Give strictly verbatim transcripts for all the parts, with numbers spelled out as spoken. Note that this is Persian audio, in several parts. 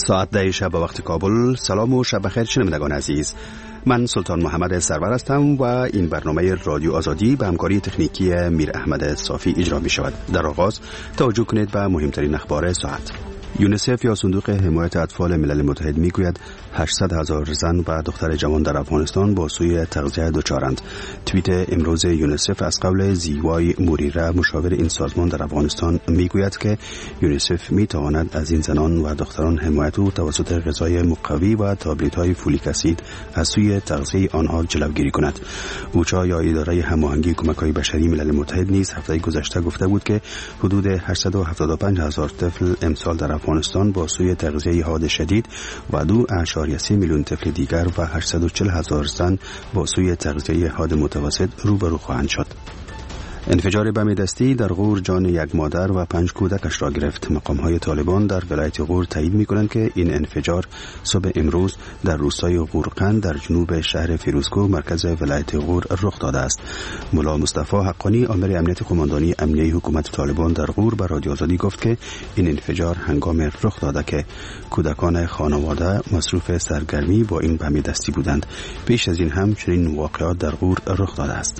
ساعت ده شب به وقت کابل. سلام و شب بخیر شنوندگان عزیز. من سلطان محمد سرور هستم و این برنامه رادیو آزادی به همکاری تکنیکی میر احمد صافی اجرا می شود. در آغاز توجه کنید به مهمترین اخبار ساعت. یونیسف یا صندوق حمایت اطفال ملل متحد میگوید هشتصد هزار زن و دختر جوان در افغانستان با سوی تغذیه دچارند. توییت امروز یونیسف از قول زیوای موریره مشاور این سازمان در افغانستان میگوید که یونیسف میتواند از این زنان و دختران حمایت و توسط غذای مقوی و تابلت‌های فولیک اسید از سوی تغذیه آنها جلوگیری کند. اوچا یا اداره هماهنگی کمک‌های بشری ملل متحد نیز هفته گذشته گفته بود که حدود هشتصد و هفتاد و پنج هزار طفل امسال در افغانستان با سوی تغذیه حاد شدید و دو اعشاریه سه میلیون طفل دیگر و هشتصد و چهل هزار زن با سوی تغذیه حاد متوسط روبرو خواهند شد. انفجار بم دستی در غور جان یک مادر و پنج کودکش را گرفت. مقام‌های طالبان در ولایت غور تایید می‌کنند که این انفجار صبح امروز در روستای غورقند در جنوب شهر فیروزکوه مرکز ولایت غور رخ داده است. ملا مصطفی حقانی امر امنیت قماندانی امنیه حکومت طالبان در غور به رادیو آزادی گفت که این انفجار هنگام رخ داده که کودکان خانواده مصروف سرگرمی با این بم دستی بودند. پیش از این هم چنین واقعات در غور رخ داده است.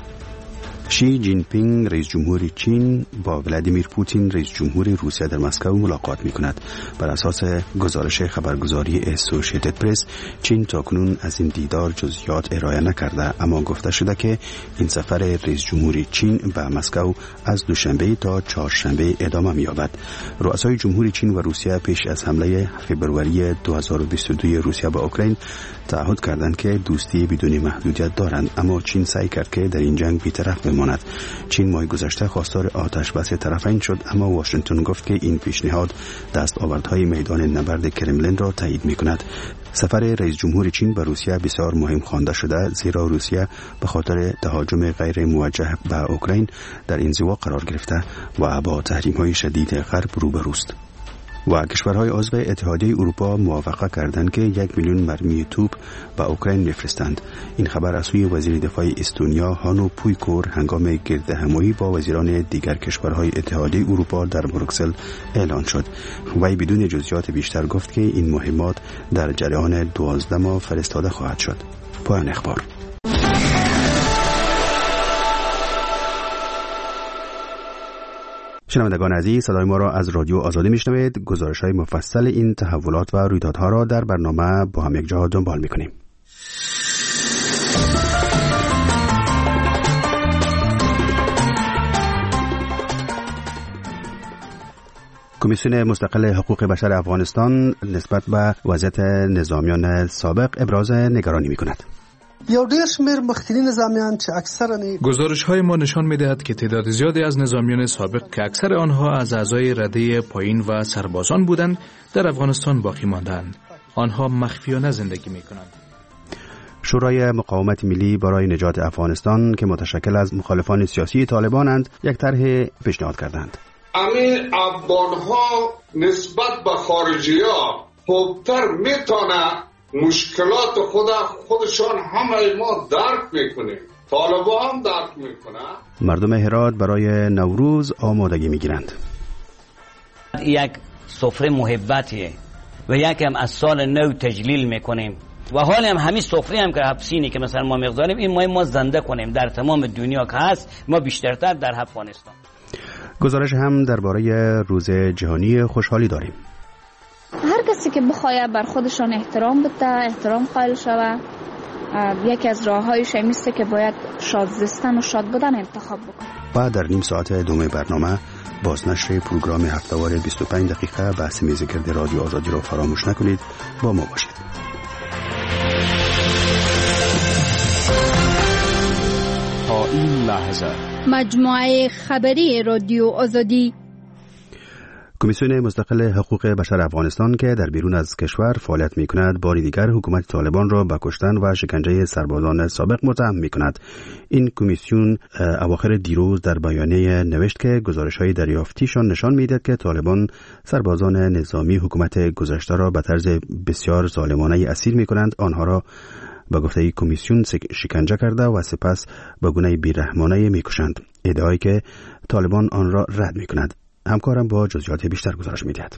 شی جین پینگ رئیس جمهور چین با ولادیمیر پوتین رئیس جمهور روسیه در مسکو ملاقات می‌کند. بر اساس گزارش خبرگزاری اسوسییتد پرس چین تاکنون از این دیدار جزئیات ارائه نکرده، اما گفته شده که این سفر رئیس جمهور چین به مسکو از دوشنبه تا چهارشنبه ادامه می‌یابد. رؤسای جمهور چین و روسیه پیش از حمله فوریه دو هزار و بیست و دو روسیه به اوکراین تعهد کردند که دوستی بدون محدودیت دارند، اما چین سعی کرد که در این جنگ بی‌طرف بماند. چین ماه گذشته خواستار آتش بس طرفین شد، اما واشنگتن گفت که این پیشنهاد دستاوردهای میدان نبرد کرملین را تایید می‌کند. سفر رئیس جمهور چین به روسیه بسیار مهم خوانده شده، زیرا روسیه به خاطر تهاجم غیر موجه به اوکراین در انزوا قرار گرفته و با تحریم‌های شدید غرب روبروست. و کشورهای عضو اتحادیه اروپا موافقه کردند که یک میلیون مرمی توپ به اوکراین میفرستند. این خبر از سوی وزیر دفاع استونیا هانو پویکور هنگام گردهمایی با وزیران دیگر کشورهای اتحادیه اروپا در بروکسل اعلان شد. وی بدون جزئیات بیشتر گفت که این مهمات در جریان دوازده ماه فرستاده خواهد شد. پایان اخبار. شنوندگان عزیز، صدای ما را از رادیو آزادی میشنوید. گزارش‌های مفصل این تحولات و رویدادها را در برنامه با هم یک جا دنبال میکنیم. کمیسیون مستقل حقوق بشر افغانستان نسبت به وضعیت نظامیان سابق ابراز نگرانی میکند. یا ډیر شمیر مخکنی نظامیان چې اکثرا گزارش‌های ما نشان می‌دهد که تعداد زیادی از نظامیان سابق که اکثر آنها از اعضای رده پایین و سربازان بودند در افغانستان باقی ماندند. آنها مخفیانه زندگی می‌کنند. شورای مقاومت ملی برای نجات افغانستان که متشکل از مخالفان سیاسی طالبانند یک طرح پیشنهاد کردند. امی افغان‌ها نسبت به خارجی‌ها خوبتر می‌تونه مشکلات خود خودشان همه ما درک میکنیم، طالبان هم درک میکنه. مردم هرات برای نوروز آمادگی میگیرند. یک سفره محبتیه و یکم از سال نو تجلیل میکنیم و حال هم همین سفره هم که حبسینی که مثلا ما مقداریم این ما ما زنده کنیم در تمام دنیا که هست، ما بیشترتر در افغانستان. گزارش هم درباره روز جهانی خوشحالی داریم. هر کسی که بخواد بر خودشان احترام بده، احترام قائل شود، یکی از راه‌هایش این است که باید شاد زیستن و شاد بودن انتخاب بکنه. بعد در نیم ساعت دوم برنامه بازنشر پروگرام هفته‌وار بیست و پنج دقیقه بحث میزگرد رادیو آزادی را فراموش نکنید. با ما باشید. تا این لحظه مجموعه خبری رادیو آزادی. کمیسیون مستقل حقوق بشر افغانستان که در بیرون از کشور فعالیت می‌کند بار دیگر حکومت طالبان را به کشتن و شکنجه سربازان سابق متهم می‌کند. این کمیسیون اواخر دیروز در بیانیه نوشت که گزارش‌های دریافتیشان نشان می‌دهد که طالبان سربازان نظامی حکومت گذشته را به طرز بسیار ظالمانه اسیر می‌کنند، آنها را به گفته کمیسیون شکنجه کرده و سپس به گونه بی‌رحمانه می‌کشند. ادعایی که طالبان آن را رد می‌کند. همکارم با جزئیات بیشتر گزارش می‌دهد.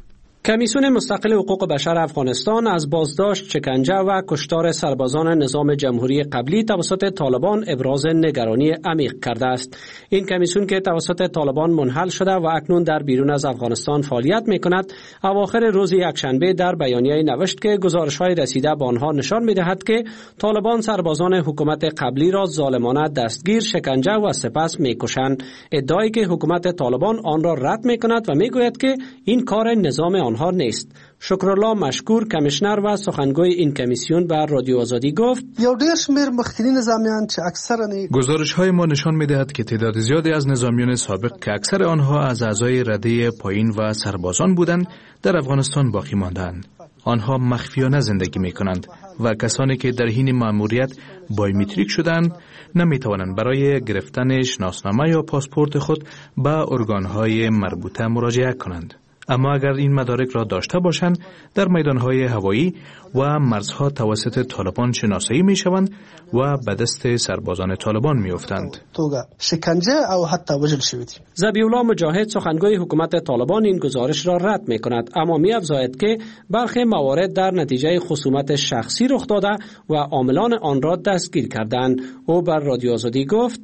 کمیسیون مستقل حقوق بشر افغانستان از بازداشت، شکنجه و کشتار سربازان نظام جمهوری قبلی توسط طالبان ابراز نگرانی عمیق کرده است. این کمیسیون که توسط طالبان منحل شده و اکنون در بیرون از افغانستان فعالیت می‌کند، اواخر روز یکشنبه در بیانیه‌ای نوشت که گزارش‌های رسیده به آنها نشان می‌دهد که طالبان سربازان حکومت قبلی را ظالمانه دستگیر، شکنجه و سپس می‌کشند. ادعایی که حکومت طالبان آن را رد می‌کند و می‌گوید که این کار نظام آنها نیست. شکرالله مشکور، کمیشنر و سخنگوی این کمیسیون، به رادیو آزادی گفت: یو ډیر شمیر مخکنی نظامیان چې اکثرا گزارش‌های ما نشان می‌دهد که تعداد زیادی از نظامیان سابق که اکثر آنها از اعضای رده پایین و سربازان بودند در افغانستان باقی ماندند. آنها مخفیانه زندگی می‌کنند و کسانی که در حین مأموریت بایومتریک شدند نمی‌توانند برای گرفتن شناسنامه یا پاسپورت خود به ارگان‌های مربوطه مراجعه کنند. اما اگر این مدارک را داشته باشند، در میدانهای هوایی و مرزها توسط طالبان شناسایی می شوند و به دست سربازان طالبان می افتند. شکنجه او حتی وژل شوید. ذبیح الله مجاهد، سخنگوی حکومت طالبان، این گزارش را رد می کند، اما می افزاید که برخی موارد در نتیجه خصومت شخصی رخ داده و عاملان آن را دستگیر کردند. او بر رادیو آزادی گفت: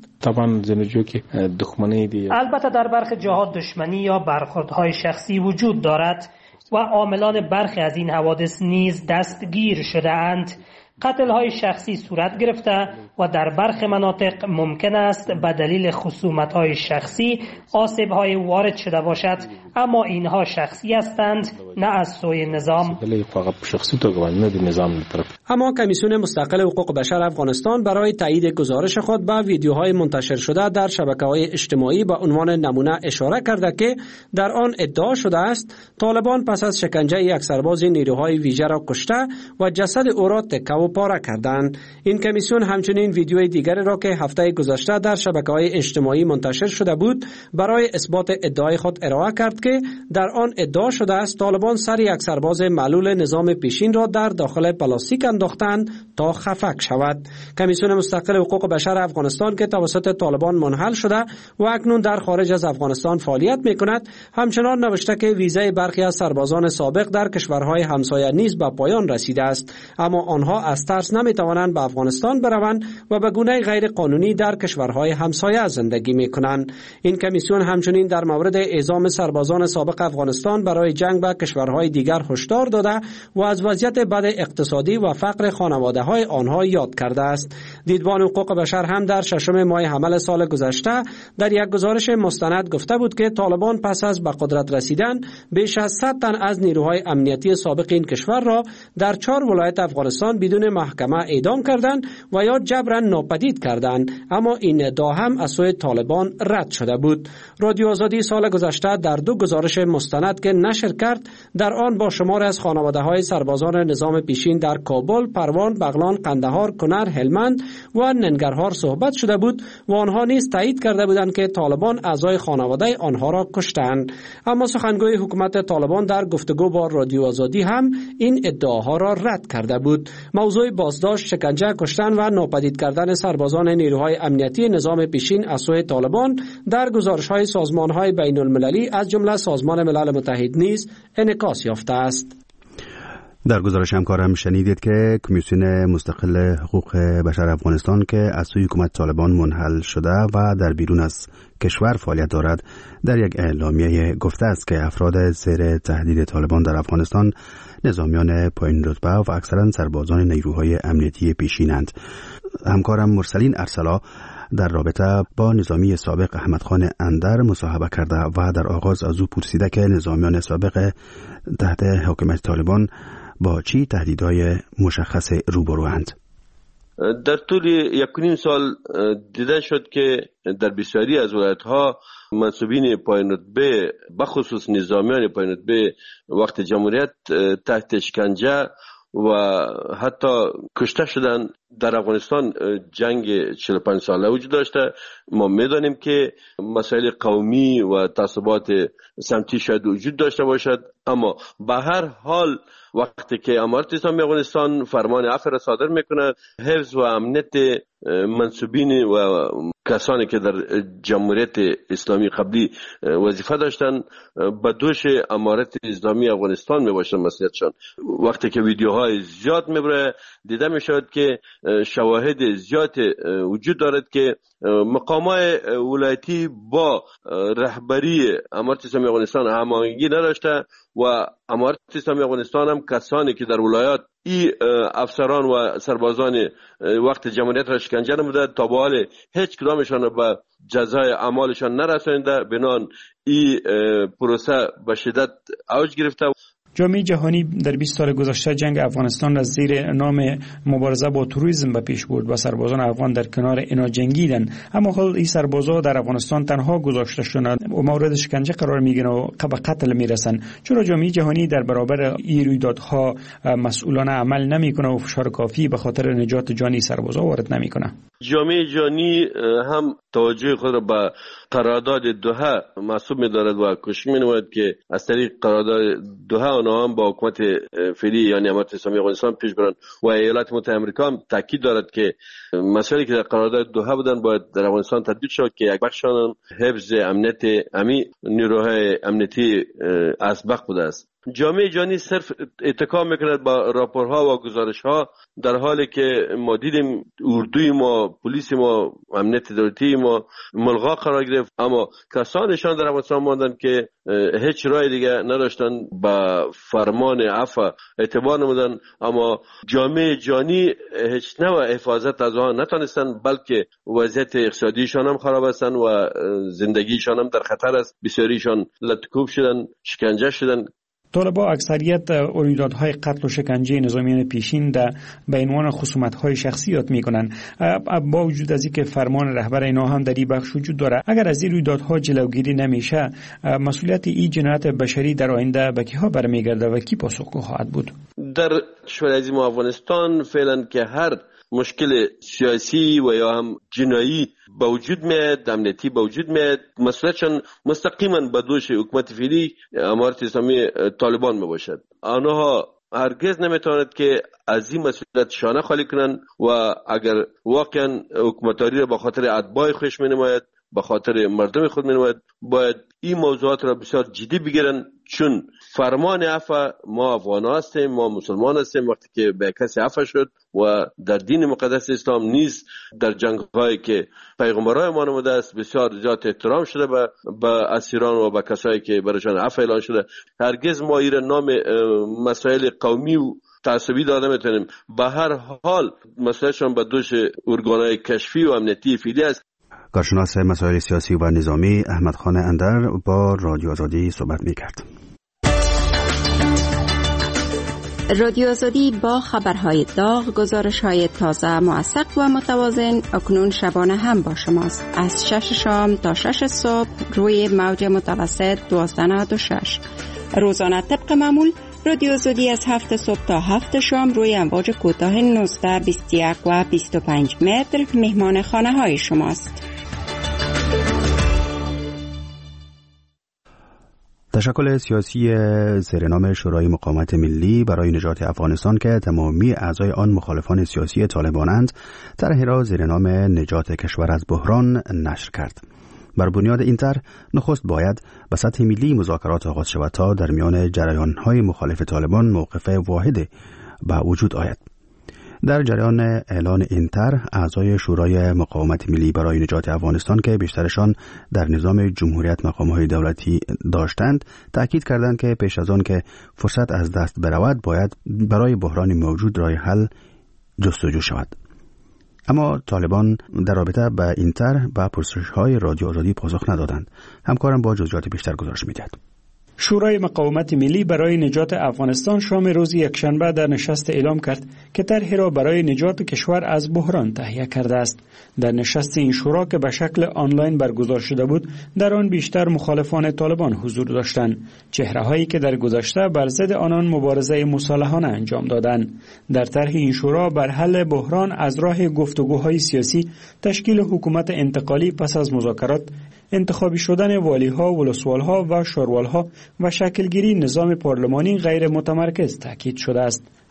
البته در برخی جاها دشمنی یا برخوردهای شخصی وجود دارد و عاملان برخی از این حوادث نیز دستگیر شده اند. قتل های شخصی صورت گرفته و در برخی مناطق ممکن است به دلیل خصومت های شخصی آسیب های وارد شده باشد، اما اینها شخصی هستند، نه از سوی نظام. اما کمیسیون مستقل حقوق بشر افغانستان برای تایید گزارش خود به ویدیوهای منتشر شده در شبکه‌های اجتماعی با عنوان نمونه اشاره کرده که در آن ادعا شده است طالبان پس از شکنجه یک سرباز نیروهای ویژه را کشته و جسد او را تکه و پاره کردند. این کمیسیون همچنین ویدیوی دیگری را که هفته گذشته در شبکه‌های اجتماعی منتشر شده بود برای اثبات ادعای خود ارائه کرد که در آن ادعا شده است طالبان سر یک سرباز معلول نظام پیشین را در داخل پلاستیک انداختند تا خفک شود. کمیسیون مستقل حقوق بشر افغانستان که توسط طالبان منحل شده و اکنون در خارج از افغانستان فعالیت می‌کند، همچنان نوشته که ویزای برخی از سربازان سابق در کشورهای همسایه نیز به پایان رسیده است، اما آنها از ترس نمی‌توانند به افغانستان بروند و به گونه غیر قانونی در کشورهای همسایه زندگی می‌کنند. این کمیسیون همچنین در مورد اعزام سربازان سابق افغانستان برای جنگ به کشورهای دیگر هشدار داده و از وضعیت بد اقتصادی و فقر خانواده‌های آنها یاد کرده است. دیدبان حقوق بشر هم در ششم ماه حمل سال گذشته در یک گزارش مستند گفته بود که طالبان پس از به قدرت رسیدن بیش از صد تن از نیروهای امنیتی سابق این کشور را در چهار ولایت افغانستان بدون محکمه اعدام کردند و یا جبرا ناپدید کردند، اما این ادعا هم از سوی طالبان رد شده بود. رادیو آزادی سال گذشته در دو گزارش مستند که نشر کرد در آن با شمار از خانواده‌های سربازان نظام پیشین در کابل، پروان، بغلان، قندهار، کنر، هلمند و ننگرهار صحبت شده بود و آنها نیز تایید کرده بودند که طالبان اعضای خانواده آنها را کشتند. اما سخنگوی حکومت طالبان در گفتگو با رادیو آزادی هم این ادعاها را رد کرده بود. موضوع بازداشت، شکنجه، کشتن و ناپدید کردن سربازان نیروهای امنیتی نظام پیشین از سوی طالبان در گزارش‌های سازمان‌های بین‌المللی از جمله سازمان ملل متحد نیز انعکاس یافته است. در گزارش همکارم شنیدید که کمیسیون مستقل حقوق بشر افغانستان که از سوی حکومت طالبان منحل شده و در بیرون از کشور فعالیت دارد در یک اعلامیه گفته است که افراد زیر تهدید طالبان در افغانستان نظامیان پایین رتبه و اکثرا سربازان نیروهای امنیتی پیشینند. همکارم مرسلین ارسلا در رابطه با نظامی سابق احمد خان اندر مصاحبه کرده و در آغاز از او پرسیده که نظامیان سابق تحت حکومت طالبان با چی تهدیدهای مشخص روبروند. در طول یک و نیم سال دیده شد که در بسیاری از ولایت‌ها منصوبین پایین رتبه بخصوص نظامیان پایین رتبه وقت جمهوریت تحت شکنجه و حتی کشته شدن. در افغانستان جنگ چهل و پنج ساله وجود داشته. ما می‌دانیم که مسائل قومی و تعصبات سمتی شاید وجود داشته باشد، اما به هر حال وقتی که امارت اسلامی افغانستان فرمان عفو را صادر میکنه، حفظ و امنیت منصوبین و کسانی که در جمهوریت اسلامی قبلی وظیفه داشتن به دوش امارت اسلامی افغانستان می باشن مسئولیتشان. وقتی که ویدیوهای زیاد میبره دیده می شود که شواهد زیاد وجود دارد که مقامات ولایتی با رهبری امارت اسلامی افغانستان هماهنگی نداشته و امارت اسلامی افغانستان هم کسانی که در ولایات ای افسران و سربازان وقت جمهوریت را شکنجه نموده تا به حال هیچ کدامشان به جزای اعمالشان نرسانده، بنان ای پروسه به شدت اوج گرفته. جامعه جهانی در بیست سال گذشته جنگ افغانستان را زیر نام مبارزه با تروریسم به پیش برد و سربازان افغان در کنار اینا جنگیدند، اما حال این سربازا در افغانستان تنها گذاشته شدند و مورد شکنجه قرار میگیرند و به قتل میرسند. چرا جامعه جهانی در برابر این رویدادها مسئولانه عمل نمیکنه و فشار کافی به خاطر نجات جان سربازا وارد نمیکنه؟ جامعه جهانی هم توجه خود را به قرارداد دوحه محسوب می‌دارد و کوشش می‌نماید که از طریق قرارداد دوحه آنها هم با حکومت فعلی یعنی امارت اسلامی افغانستان پیش برند و ایالات متحده آمریکا هم تاکید دارد که مسائلی که در قرارداد دوحه بودن باید در افغانستان تطبیق شود که یک بخششان حفظ امنیت امی نیروهای امنیتی اسبق بوده است. جامعه جهانی صرف اتکا میکند با راپورها و گزارشها، در حالی که ما دیدیم اردوی ما، پلیس ما، امنیت دولتی ما ملغا قرار گرفت، اما کسانشان در افغانستان ماندن که هیچ راه دیگه نداشتن با فرمان عفو اعتبار نمودن، اما جامعه جهانی هیچ نوع حفاظت از آنها نتونستن، بلکه وضعیت اقتصادیشان هم خراب هستند و زندگیشان هم در خطر است. بسیاریشان لطکوب شدن، شکنجه شدن. طالبان اکثریت رویدادهای قتل و شکنجه نظامیان پیشین در به عنوان خصومت‌های شخصی یاد می‌کنند. با وجود از اینکه فرمان رهبر اینا هم در این بخش وجود داره، اگر از این رویدادها جلوگیری نمیشه، مسئولیت این جنایت بشری در آینده به کیها برمیگرده و کی پاسخگو خواهد بود؟ در کشور عظیم افغانستان فعلا که هر مشکل سیاسی و یا هم جنایی با وجود میاد، امنیتی با وجود میاد، مسئولیتشان مستقیما به دوش حکومت فعلی امارت اسلامی طالبان می باشد. آنها هرگز نمیتواند که از این مسئولیت شانه خالی کنند و اگر واقعا حکومتداری را به خاطر اتباع خودش مینماید، به خاطر مردم خود مینماید، باید این موضوعات را بسیار جدی بگیرن، چون فرمان عفو ما افغان هستیم، ما مسلمان هستیم. وقتی که به کسی عفو شد و در دین مقدس اسلام نیز در جنگ هایی که پیغمبرای ما نموده است بسیار زیاد احترام شده به به اسیران و به کسایی که برایشان عفو اعلان شده. هرگز ما این نام مسائل قومی و تعصبی داده میتونیم. به هر حال مسئلهشان به دوش ارگانهای کشفی و امنیتی فعلی است. کارشناس مسائل سیاسی و نظامی احمد خان اندر با رادیو آزادی صحبت می‌کرد. رادیو آزادی با خبرهای داغ، گزارش‌های تازه، موثق و متوازن اکنون شبانه هم با شماست. از شش شام تا شش صبح روی موج متوسط دوازده نود و شش. روزانه طبق معمول رادیو آزادی از هفت صبح تا هفت شام روی امواج کوتاه نوزده، بیست و یک و بیست و پنج متر مهمان خانه‌های شماست. تشکل سیاسی زیرنام شورای مقاومت ملی برای نجات افغانستان که تمامی اعضای آن مخالفان سیاسی طالبانند، طرحی را زیرنام نجات کشور از بحران نشر کرد. بر بنیاد این طرح نخست باید به سطح ملی مذاکرات آغاز شود تا در میان جریان‌های مخالف طالبان موقف واحد به وجود آید. در جریان اعلان این طرح، اعضای شورای مقاومت ملی برای نجات افغانستان که بیشترشان در نظام جمهوریت مقام‌های دولتی داشتند، تأکید کردند که پیش از آن که فرصت از دست برود باید برای بحران موجود راه حل جستجو شود. اما طالبان در رابطه با این طرح به پرسش‌های رادیو آزادی پاسخ ندادند. همکارم با جزئیات بیشتر گزارش می‌دهد. شورای مقاومت ملی برای نجات افغانستان شام روز یکشنبه در نشست اعلام کرد که طرحی را برای نجات کشور از بحران تهیه کرده است. در نشست این شورا که به شکل آنلاین برگزار شده بود، در آن بیشتر مخالفان طالبان حضور داشتند، چهره‌هایی که در گذشته بر ضد آنان مبارزه مصالحانه انجام دادند. در طرح این شورا بر حل بحران از راه گفتگوهای سیاسی، تشکیل حکومت انتقالی پس از مذاکرات، انتخابی شدن والی‌ها، ولسوال‌ها و شوروال‌ها و شکلگیری نظام پارلمانی غیر متمرکز تاکید شده است.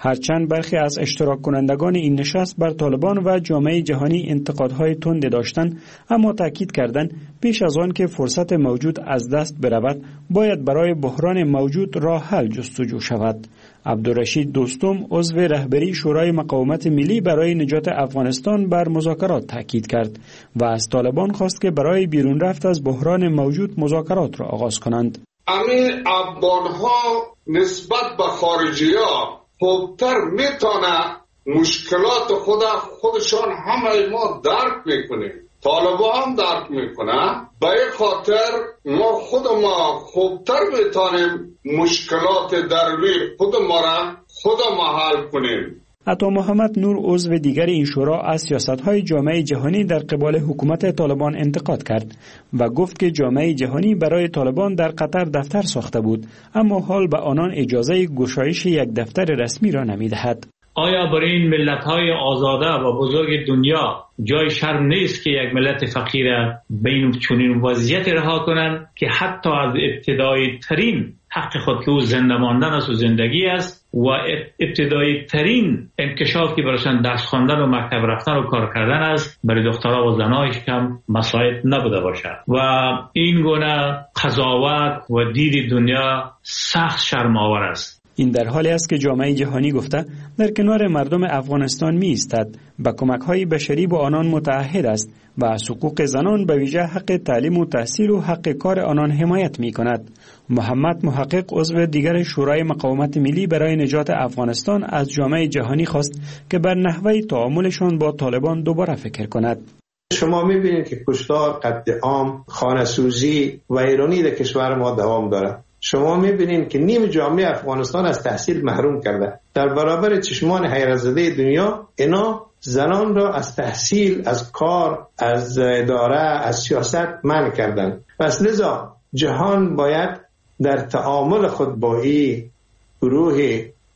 هرچند برخی از اشتراک کنندگان این نشست بر طالبان و جامعه جهانی انتقادهای تند داشتند، اما تاکید کردند پیش از آن که فرصت موجود از دست برود باید برای بحران موجود راه حل جستجو شود. عبدالرشید دوستم عضو رهبری شورای مقاومت ملی برای نجات افغانستان بر مذاکرات تاکید کرد و از طالبان خواست که برای بیرون رفت از بحران موجود مذاکرات را آغاز کنند. همین افغان‌ها نسبت به خارجی‌ها خوبتر میتونه مشکلات خود خودشان همه ما درک میکنیم، طالبان هم درک میکنه. به این خاطر ما خود ما خوبتر میتونیم مشکلات دروی خود ما را خود ما حل کنیم. عطا محمد نور عضو دیگر این شورا از سیاست‌های جامعه جهانی در قبال حکومت طالبان انتقاد کرد و گفت که جامعه جهانی برای طالبان در قطر دفتر ساخته بود، اما حال به آنان اجازه گشایش یک دفتر رسمی را نمی‌دهد. آیا برای این ملت‌های آزاده و بزرگ دنیا جای شرم نیست که یک ملت فقیر به این چنین وضعیت رها کنند که حتی از ابتدایی ترین حق خود که او زنده ماندن است و زندگی است و ابتدایی ترین انکشاف که برایشان درس خواندن و مکتب رفتن و کار کردن است برای دخترها و زنهایش کم مساعد نبوده باشد و این گونه قضاوت و دید دنیا سخت شرم‌آور است. این در حالی است که جامعه جهانی گفته در کنار مردم افغانستان می ایستد، با کمک‌های بشری با آنان متعهد است و از حقوق زنان به ویژه حق تعلیم و تحصیل و حق کار آنان حمایت می کند. محمد محقق عضو دیگر شورای مقاومت ملی برای نجات افغانستان از جامعه جهانی خواست که بر نحوه تعاملشان با طالبان دوباره فکر کند. شما می‌بینید که کشتار، قتل عام، خانه‌سوزی و ایرانی در کشور ما دوام دارد. شما می‌بینید که نیم جامعه افغانستان از تحصیل محروم کرده. در برابر چشمان حیرت زده دنیا اینا زنان را از تحصیل، از کار، از اداره، از سیاست منع کردن. پس لذا جهان باید در تعامل خود با این گروه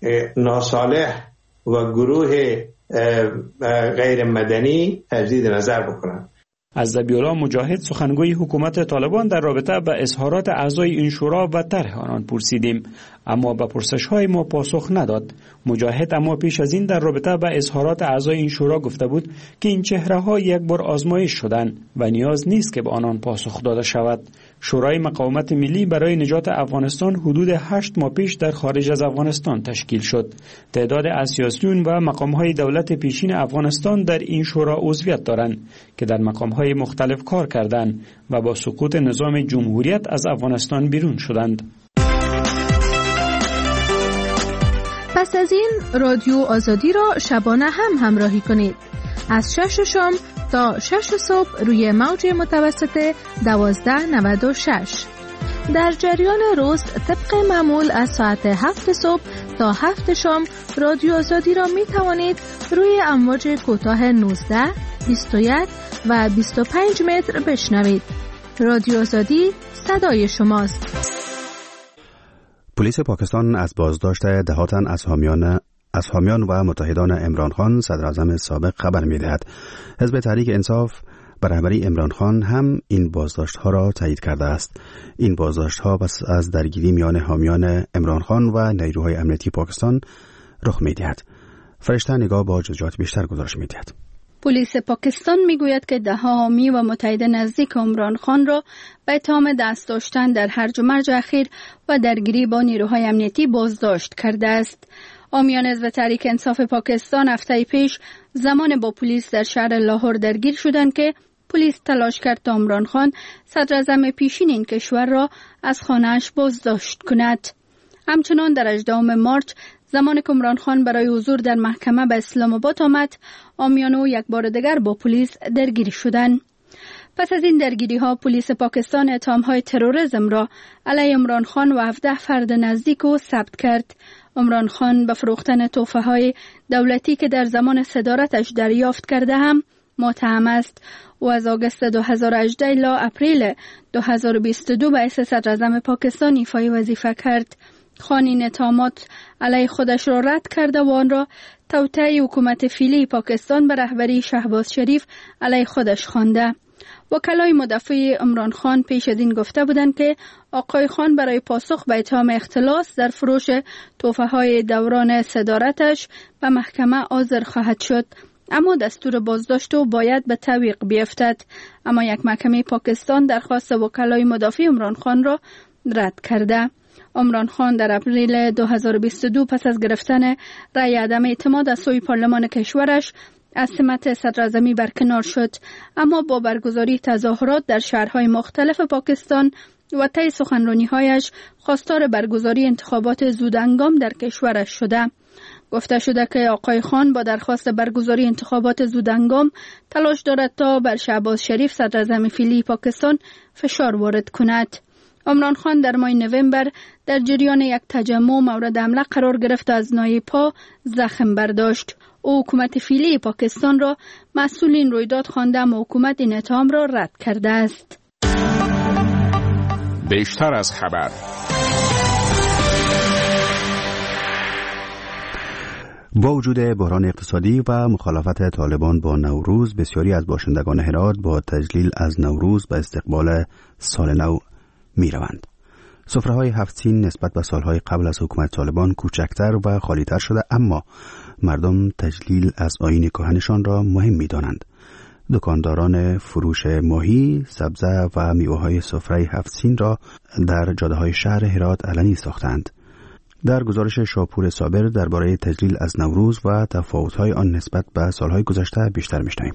ناصالح و گروه غیر مدنی تجدید نظر بکنند. از ذبیح‌الله مجاهد سخنگوی حکومت طالبان در رابطه با اظهارات اعضای این شورا و طرح آنان پرسیدیم، اما به پرسش‌های ما پاسخ نداد. مجاهد اما پیش از این در رابطه با اظهارات اعضای این شورا گفته بود که این چهره‌ها یک بار آزمایش شدند و نیاز نیست که به آنان پاسخ داده شود. شورای مقاومت ملی برای نجات افغانستان حدود هشت ماه پیش در خارج از افغانستان تشکیل شد. تعداد از سیاسیون و مقام‌های دولت پیشین افغانستان در این شورا عضویت دارند که در مقام‌های مختلف کار کردند و با سقوط نظام جمهوریت از افغانستان بیرون شدند. پس از این رادیو آزادی را شبانه هم همراهی کنید. از شش شام تا شش صبح روی موج متوسط دوازده نود و شش. در جریان روز طبق معمول از ساعت هفت صبح تا هفت شام رادیو آزادی را می توانید روی امواج کوتاه نوزده، بیست و یک و بیست و پنج متر بشنوید. رادیو آزادی صدای شماست. پلیس پاکستان از بازداشت دهات از حامیان از حامیان و متحدان عمران خان صدراعظم سابق خبر می‌دهد. حزب تحریک انصاف به رهبری عمران خان هم این بازداشت‌ها را تایید کرده است. این بازداشت‌ها پس از درگیری میان حامیان عمران خان و نیروهای امنیتی پاکستان رخ می‌دهد. فرشته نگاه با جزئیات بیشتر گزارش می‌دهد. پلیس پاکستان میگوید که ده حامی و متحد نزدیک عمران خان را به اتهام دست داشتن در هرج و مرج اخیر و درگیری با نیروهای امنیتی بازداشت کرده است. حامیان حزب تحریک انصاف پاکستان هفته پیش زمان با پلیس در شهر لاهور درگیر شدند که پلیس تلاش کرد تا عمران خان صدراعظم پیشین این کشور را از خانه‌اش بازداشت کند. همچنان در هجدهم مارس زمان که عمران خان برای حضور در محکمه به اسلام آباد آمد، حامیان او یک بار دیگر با پلیس درگیر شدند. پس از این درگیری ها پلیس پاکستان اتهام های تروریسم را علیه عمران خان و هفده فرد نزدیک او ثبت کرد. عمران خان به فروختن تحفه های دولتی که در زمان صدارتش دریافت کرده هم متهم است و از آگوست دو هزار و هجده الی اپریل دو هزار و بیست و دو به حیث صدراعظم پاکستان ایفای وظیفه کرد. خان این اتهامات علیه خودش را رد کرده و آن را توطئه حکومت فعلی پاکستان به رهبری شهباز شریف علیه خودش خوانده. وکلای مدافع عمران خان پیش از این گفته بودند که آقای خان برای پاسخ به اتهام اختلاس در فروش تحفه های دوران صدارتش به محکمه حاضر خواهد شد، اما دستور بازداشت او باید به تعویق بیفتد. اما یک محکمه پاکستان درخواست وکلای مدافع عمران خان را رد کرده. عمران خان در اپریل دو هزار و بیست و دو پس از گرفتن رأی عدم اعتماد از سوی پارلمان کشورش از سمت صدراعظمی برکنار شد، اما با برگزاری تظاهرات در شهرهای مختلف پاکستان و طی سخنرانی‌هایش خواستار برگزاری انتخابات زودهنگام در کشورش شده. گفته شده که آقای خان با درخواست برگزاری انتخابات زودهنگام تلاش دارد تا بر شهباز شریف صدراعظم فعلی پاکستان فشار وارد کند. عمران خان در ماه نوامبر در جریان یک تجمع مورد حمله قرار گرفت و از ناحیه پا زخم برداشت. او حکومت فعلی پاکستان را مسئول این رویداد خوانده، اما حکومت این اتهام را رد کرده است. بیشتر از خبر. با وجود بحران اقتصادی و مخالفت طالبان با نوروز، بسیاری از باشندگان هرات با تجلیل از نوروز به استقبال سال نو می روند. سفره‌های هفت سین نسبت به سالهای قبل از حکومت طالبان کوچکتر و خالی‌تر شده، اما مردم تجلیل از آیین کهنشان را مهم می دانند. دکانداران فروش ماهی، سبزه و میوه‌های سفره هفت سین را در جاده‌های شهر هرات علنی ساختند. در گزارش شاپور صابر درباره تجلیل از نوروز و تفاوت‌های آن نسبت به سالهای گذشته بیشتر می‌شنویم.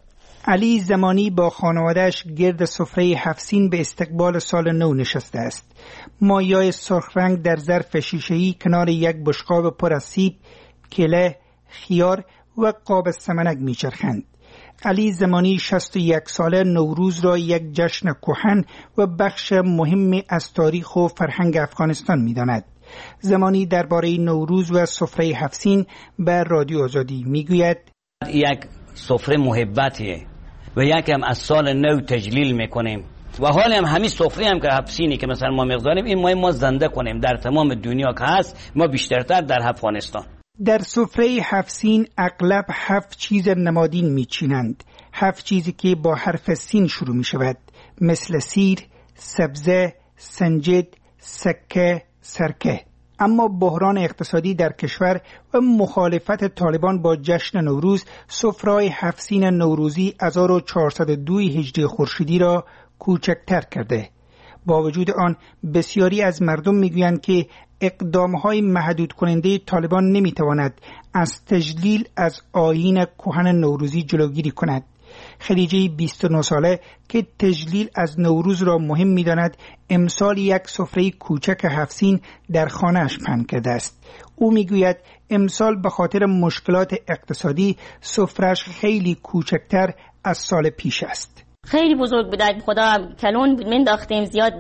علی زمانی با خانواده‌اش گرد سفره هفت سین به استقبال سال نو نشسته است. ماهی‌های سرخ رنگ در ظرف شیشه‌ای کنار یک بشقاب پر از سیب، کله، خیار و قاب سمنک می‌چرخند. علی زمانی شصت و یک ساله نوروز را یک جشن کهن و بخش مهمی از تاریخ و فرهنگ افغانستان می‌داند. زمانی درباره نوروز و سفره هفت سین به رادیو آزادی میگوید: یک سفره محبتیه و یک هم از سال نو تجلیل میکنیم و حال هم همین سفره هم که هفت سینی که مثلا ما میگذاریم این ما ما زنده کنیم در تمام دنیا که هست، ما بیشترتر در افغانستان. در سفره هفت سین اغلب هفت چیز نمادین میچینند، هفت چیزی که با حرف سین شروع میشود، مثل سیر، سبزه، سنجد، سکه، سرکه. اما بحران اقتصادی در کشور و مخالفت طالبان با جشن نوروز سفره‌های هفت سین نوروزی هزار و چهارصد و دو هجری خورشیدی را کوچکتر کرده. با وجود آن بسیاری از مردم میگویند که اقدام‌های محدود کننده طالبان نمیتواند از تجلیل از آیین کهن نوروزی جلوگیری کند. خدیجه بیست و نه ساله که تجلیل از نوروز را مهم می‌داند، امسال یک سفره کوچک هفت سین در خانه‌اش پهن کرده است. او میگوید امسال به خاطر مشکلات اقتصادی سفره‌اش خیلی کوچکتر از سال پیش است. خیلی بزرگ بود، خدا کلون مینداختیم، زیاد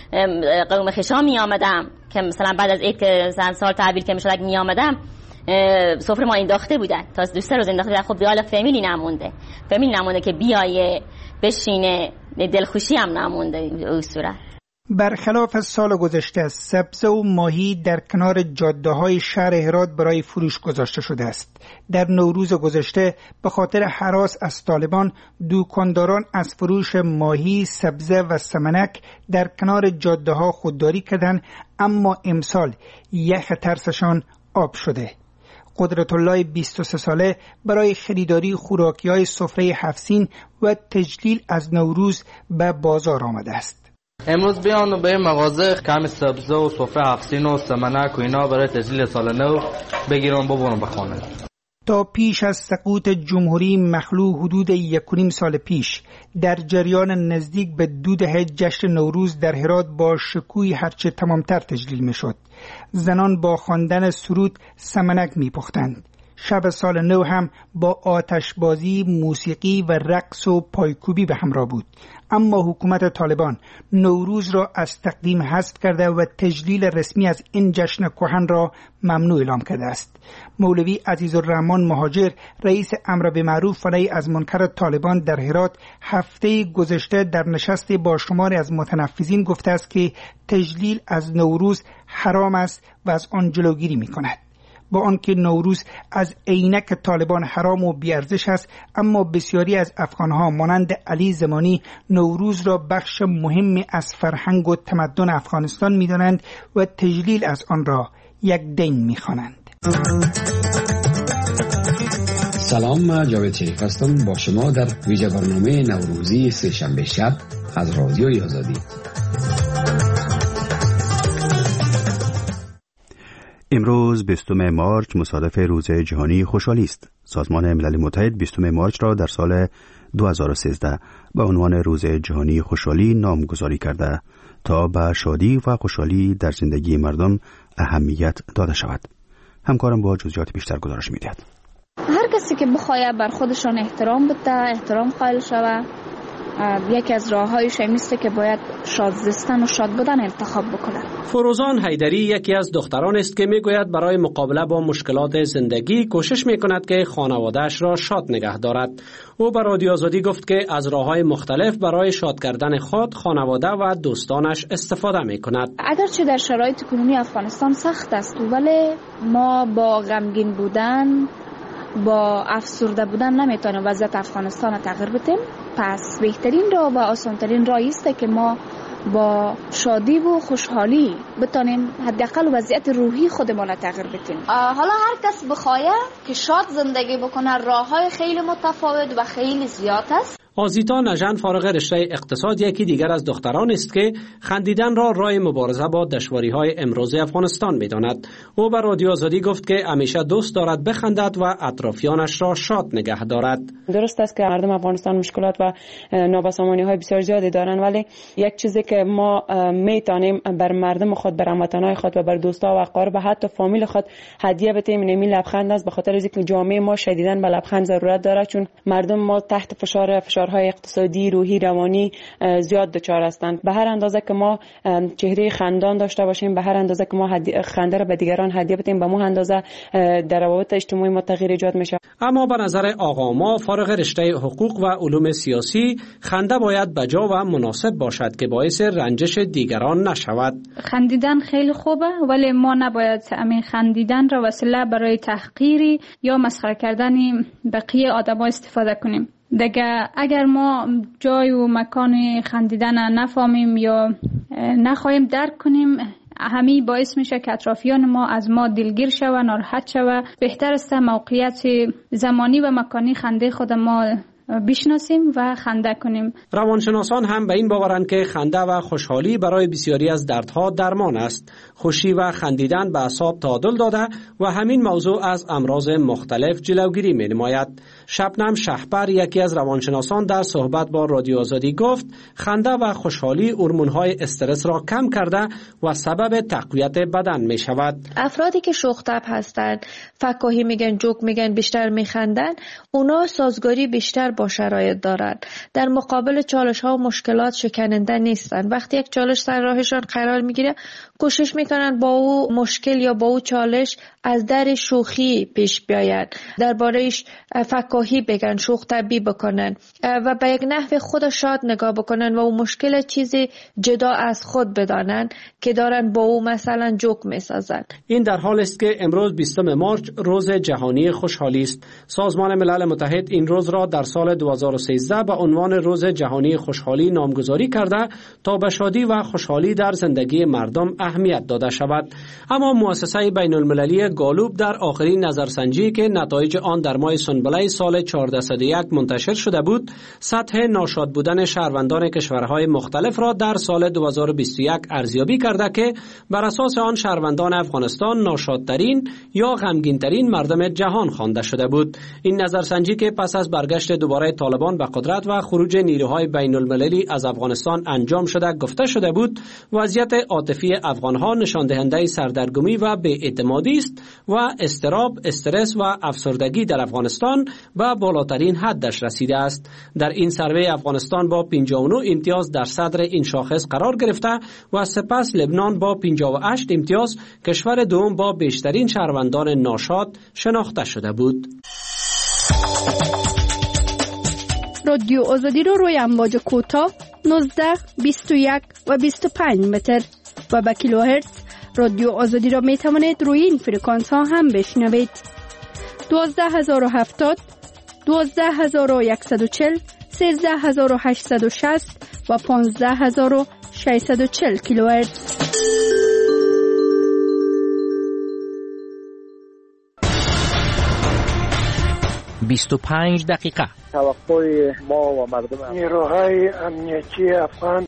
قوم خشا می آمدم که مثلا بعد از عید که زن سال تحویل که میشد می آمدم سفره ما انداخته بودن تا از دوست روز انداخته بودن. خب دیال فامیلی نمونده، فامیلی نمونده که بیایه بشینه، دلخوشی هم نمونده اون صورت. برخلاف سال گذشته سبزه و ماهی در کنار جاده های شهر هرات برای فروش گذاشته شده است. در نوروز گذشته به خاطر هراس از طالبان دکانداران از فروش ماهی، سبزه و سمنک در کنار جاده ها خودداری کردند، اما امسال یخ ترسشان آب شده. قدرت الله بیست و سه ساله برای خریداری خوراکی‌های سفره هفت سین و تجلیل از نوروز به بازار آمده است. امروز بیان و به مغازه کمی سبزه و سفره هفت سین و سمنک و اینا برای تجلیل سال نو بگیرم ببرم به خانه. تا پیش از سقوط جمهوری مخلوع حدود یک و نیم سال پیش در جریان نزدیک به دو دهه جشن نوروز در هرات با شکوهی هرچه تمامتر تجلیل می شد. زنان با خواندن سرود سمنک می پختند. شب سال نو هم با آتشبازی، موسیقی و رقص و پایکوبی به همراه بود. اما حکومت طالبان نوروز را از تقویم حذف کرده و تجلیل رسمی از این جشن کهن را ممنوع اعلام کرده است. مولوی عزیزالرحمن مهاجر رئیس امر بالمعروف و نهی از منکر طالبان در هرات هفته گذشته در نشست با شماری از متنفذین گفته است که تجلیل از نوروز حرام است و از آن جلوگیری می کند. با آنکه نوروز از عینک طالبان حرام و بیارزش است، اما بسیاری از افغانها مانند علی زمانی نوروز را بخش مهمی از فرهنگ و تمدن افغانستان می‌دانند و تجلیل از آن را یک دین می‌خوانند. سلام، من جاوید شریف هستم با شما در ویژه برنامه نوروزی سه شنبه شب از رادیوی آزادی. امروز بیستم مارچ مصادف روز جهانی خوشحالی است. سازمان ملل متحد بیستم مارچ را در سال دو هزار و سیزده به عنوان روز جهانی خوشحالی نامگذاری کرده تا به شادی و خوشحالی در زندگی مردم اهمیت داده شود. همکارم با جزئیات بیشتر گزارش می‌دهد. هر کسی که بخواد بر خودشان احترام بده، احترام قائل شود، یکی از راه‌هایش این است که باید شاد زیستن و شاد بودن انتخاب بکنه. فروزان حیدری یکی از دختران است که میگوید برای مقابله با مشکلات زندگی کوشش میکند که خانواده‌اش را شاد نگه دارد. او به رادیو آزادی گفت که از راه‌های مختلف برای شاد کردن خود، خانواده و دوستانش استفاده میکند. اگرچه در شرایط کنونی افغانستان سخت است، ولی ما با غمگین بودن، با افسرده بودن نمیتونیم وضعیت افغانستان را تغییر بدیم. پس بهترین راه و آسان‌ترین راهی است که ما با شادی و خوشحالی بتونیم حداقل وضعیت روحی خودمان را تغییر بدیم. حالا هر کس بخواد که شاد زندگی بکنه، راه‌های خیلی متفاوت و خیلی زیاد است. آزیتا نژن فارغ رشته اقتصاد یکی دیگر از دختران است که خندیدن را راه مبارزه با دشواری‌های امروز افغانستان می‌داند. او به رادیو آزادی گفت که همیشه دوست دارد بخندد و اطرافیانش را شاد نگه دارد. درست است که مردم افغانستان مشکلات و نابسامانی‌های بسیار زیادی دارند، ولی یک چیزی که ما می‌تونیم بر مردم خود، بر هموطنان خود و بر دوستا و اقارب و حتی فامیل خود هدیه بدیم، این لبخند است. به خاطر اینکه جامعه ما شدیداً به لبخند ضرورت دارد، چون مردم ما تحت فشار فشار های اقتصادی، روحی، روانی زیاد دچار هستند. به هر اندازه که ما چهره خندان داشته باشیم، به هر اندازه که ما خنده را به دیگران هدیه بدیم، به مو اندازه در روابط اجتماعی ما تغییر ایجاد میشه. اما به نظر آقا ما فارغ رشته حقوق و علوم سیاسی، خنده باید بجا و مناسب باشد که باعث رنجش دیگران نشود. خندیدن خیلی خوبه، ولی ما نباید همین خندیدن را وسیله برای تحقیری یا مسخره کردن بقیه آدم‌ها استفاده کنیم. دیگه اگر ما جای و مکان خندیدن نفهمیم یا نخواهیم درک کنیم، همی باعث میشه که اطرافیان ما از ما دلگیر شوند، ناراحت شوند. بهتر است موقعیت زمانی و مکانی خنده خود ما بشناسیم و خنده کنیم. روانشناسان هم به این باورند که خنده و خوشحالی برای بسیاری از دردها درمان است. خوشی و خندیدن به اعصاب تعادل داده و همین موضوع از امراض مختلف جلوگیری می نماید. شبنم شهپر یکی از روانشناسان در صحبت با رادیو آزادی گفت خنده و خوشحالی هورمون‌های استرس را کم کرده و سبب تقویت بدن می شود. افرادی که شوخ طبع هستند، فکاهی میگن، جوک میگن، بیشتر میخندن، اونا سازگاری بیشتر با شرایط دارند. در مقابل چالش ها و مشکلات شکننده نیستن. وقتی یک چالش سر راهشان قرار میگیره، کوشش میکنن با او مشکل یا با او چالش از در شوخی پیش بیاین، درباره‌اش فکاهی بگن، شوخ طبعی بکنن و به یک نحو خود شاد نگاه بکنن و او مشکل چیزی جدا از خود بدانن که دارن با او مثلا جوک میسازن. این در حال است که امروز بیستم مارچ روز جهانی خوشحالی است. سازمان ملل متحد این روز را در سال دو هزار و سیزده به عنوان روز جهانی خوشحالی نامگذاری کرده تا به شادی و خوشحالی در زندگی مردم اهمیت داده شود. اما مؤسسه بین المللی گالوب در آخرین نظرسنجی که نتایج آن در ماه سنبله سال چهارده صد و یک منتشر شده بود، سطح ناشاد بودن شهروندان کشورهای مختلف را در سال دو هزار و بیست و یک ارزیابی کرده که بر اساس آن شهروندان افغانستان ناشادترین یا غمگینترین مردم جهان خوانده شده بود. این نظرسنجی که پس از برگشت دوباره طالبان به قدرت و خروج نیروهای بین المللی از افغانستان انجام شده گفته شده بود، وضعیت عاطفی افغانها نشان دهنده سردرگمی و بی‌اعتمادی است و اضطراب، استرس و افسردگی در افغانستان به بالاترین حدش رسیده است. در این سروی افغانستان با پنجاه و نه امتیاز در صدر این شاخص قرار گرفته و سپس لبنان با پنجاه و هشت امتیاز کشور دوم با بیشترین شهروندان ناشاد شناخته شده بود. رادیو آزادی رو روی امواج کوتاه نوزده، بیست و یک و بیست و پنج متر و با کیلوهرتز رادیو آزادی را می توانید روی این فرکانس ها هم بشنوید. دوازده هزار و هفتاد، دوازده هزار و صد و چهل، سیزده هزار و هشتصد و شصت و پانزده هزار و ششصد و چهل کیلوهرتز. بیست و پنج دقیقه. توقع ما و مردم نیروهای امنیتی افغان